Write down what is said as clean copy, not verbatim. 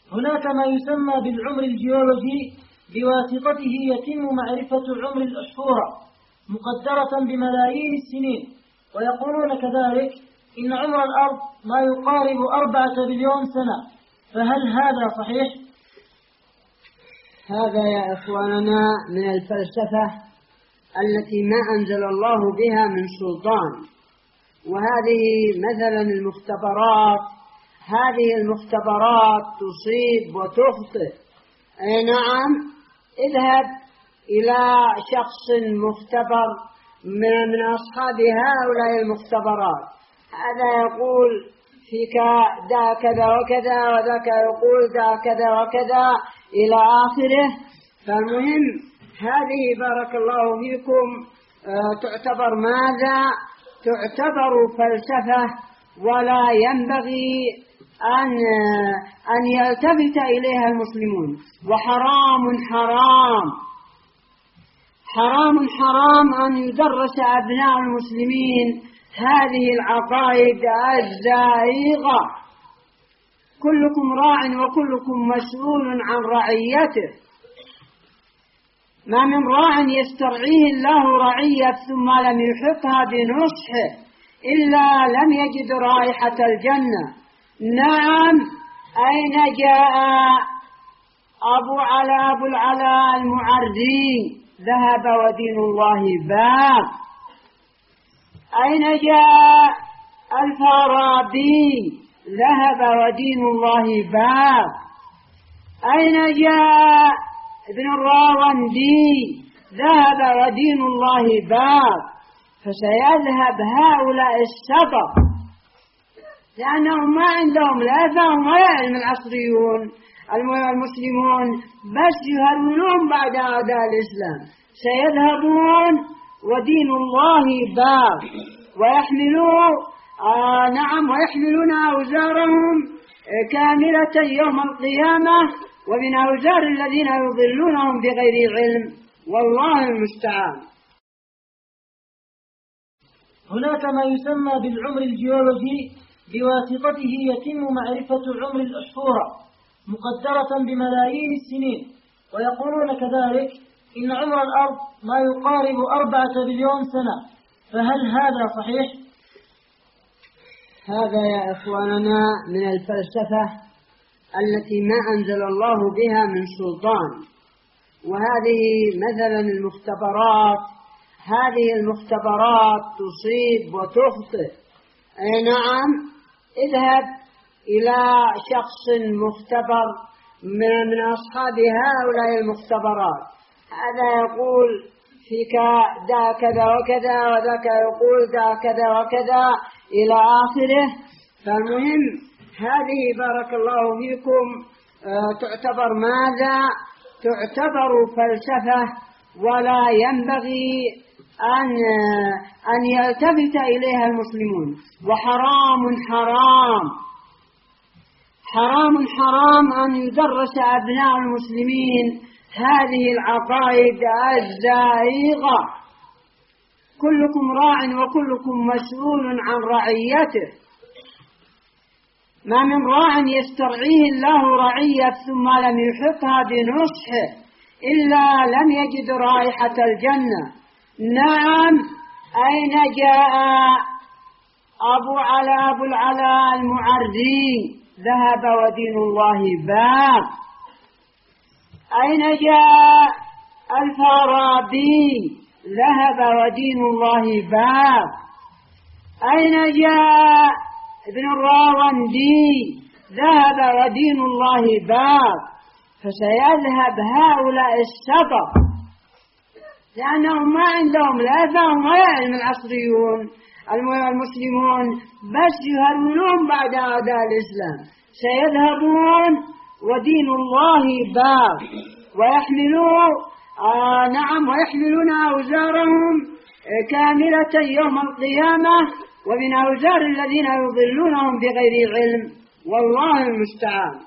هناك ما يسمى بالعمر الجيولوجي، بواسطته يتم معرفة عمر الأشهر مقدرة بملايين السنين، ويقولون كذلك إن عمر الأرض ما يقارب 4 بليون سنة، فهل هذا صحيح؟ هذا يا إخواننا من الفلسفة التي ما أنزل الله بها من سلطان. وهذه مثلا المختبرات، هذه المختبرات تصيب وتخطئ. أي نعم، اذهب إلى شخص مختبر من أصحاب هؤلاء المختبرات، هذا يقول فيك دا كذا وكذا، وذاك يقول دا كذا وكذا إلى آخره. فالمهم هذه بارك الله فيكم تعتبر ماذا؟ تعتبر فلسفة، ولا ينبغي أن يلتفت إليها المسلمون. وحرام حرام حرام حرام أن يدرس أبناء المسلمين هذه العقائد الزائغة. كلكم راع وكلكم مسؤول عن رعيته. ما من راع يسترعيه الله رعية ثم لم يحطها بنصحه إلا لم يجد رائحة الجنة. نعم، أين جاء أبو العلاء المعري؟ ذهب ودين الله باق. أين جاء الفارابي؟ ذهب ودين الله باق. أين جاء ابن الراوندي؟ ذهب ودين الله باق. فسيذهب هؤلاء السبق، لأنهم ما عندهم لا فهم ولا علم. العصريون المسلمون بس يهرولون بعد أعداء الإسلام. سيذهبون ودين الله باق، ويحملون أوزارهم كاملة يوم القيامة، ومن أوزار الذين يضلونهم بغير علم، والله المستعان. هناك ما يسمى بالعمر الجيولوجي، بواسطته يتم معرفة عمر الأشهر مقدرة بملايين السنين، ويقولون كذلك إن عمر الأرض ما يقارب 4 بليون سنة، فهل هذا صحيح؟ هذا يا إخواننا من الفلسفة التي ما أنزل الله بها من سلطان. وهذه مثلا المختبرات، هذه المختبرات تصيب وتخطئ. أي نعم، اذهب إلى شخص مختبر من أصحاب هؤلاء المختبرات، هذا يقول فيك دا كذا وكذا، وذاك يقول دا كذا وكذا إلى آخره. فالمهم هذه بارك الله فيكم تعتبر ماذا؟ تعتبر فلسفة، ولا ينبغي أن يلتفت إليها المسلمون. وحرام حرام حرام حرام أن يدرس أبناء المسلمين هذه العقائد الزائغة. كلكم راع وكلكم مسؤول عن رعيته. ما من راع يسترعيه الله رعية ثم لم يحطها بنصحه إلا لم يجد رائحة الجنة. نعم، أين جاء أبو العلاء المعري؟ ذهب ودين الله باق. أين جاء الفارابي؟ ذهب ودين الله باق. أين جاء ابن الراوندي؟ ذهب ودين الله باق. فسيذهب هؤلاء السبق، لأنهم ما عندهم لا فهم ولا علم. العصريون المسلمون بس يهرولون بعد أعداء الإسلام. سيذهبون ودين الله باق، ويحملون أوزارهم كاملة يوم القيامة، ومن أوزار الذين يضلونهم بغير علم، والله المستعان.